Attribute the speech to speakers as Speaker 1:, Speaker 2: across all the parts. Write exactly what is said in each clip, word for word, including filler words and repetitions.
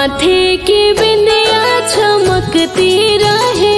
Speaker 1: माथे की बिंदिया चमकती रहे,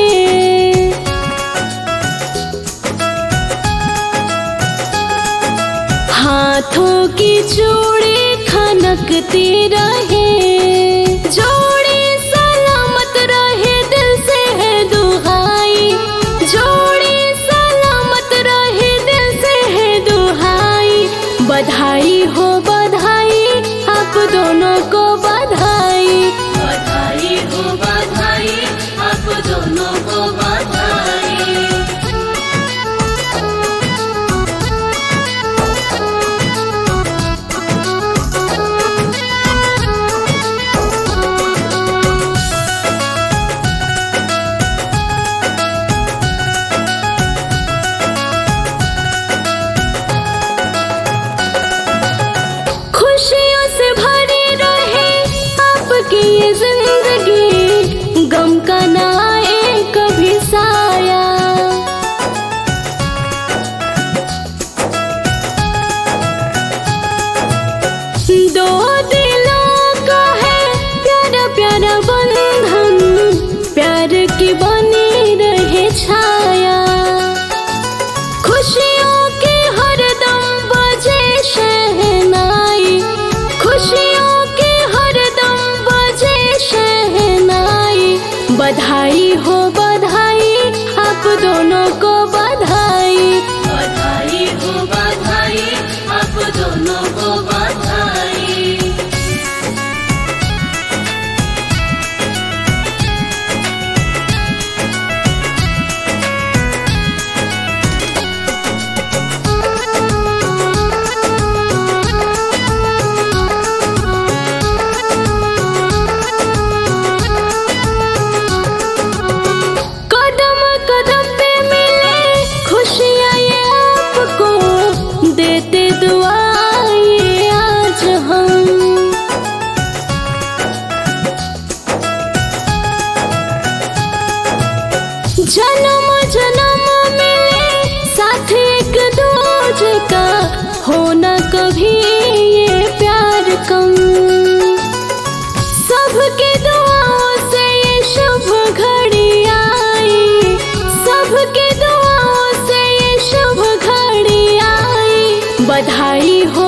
Speaker 1: हाथों की चूड़ी खनकती रहे, जोड़ी सलामत रहे दिल से है दुहाई, जोड़ी सलामत रहे दिल से है दुहाई। बधाई हो बधाई आप दोनों को बधाई,
Speaker 2: बधाई हो बधाई आप दोनों को बधाई।
Speaker 1: खुशियों से भरी रहे आपकी ये जिंदगी, गम का ना आए कभी साया। दो दिलों का है प्यारा प्यारा बंधन, प्यार की बनी रहे छाया। खुशियों के हरदम बजे शहनाई, खुशियों के हरदम बजे शहनाई। बधाई हो बधाई आप दोनों को बधाई,
Speaker 2: बधाई हो बधाई आप दोनों को बधाई।
Speaker 1: कदम कदम पे मिले खुशियाँ ये आपको, देते दुआ ये आज हम। जन्म जन्म मिले साथ एक दूजे का, होना कभी ये प्यार कम। सबके दुआओं से ये शुभ घड़ी आई, सबके दुआओं से ये शुभ घड़ी आई। बधाई हो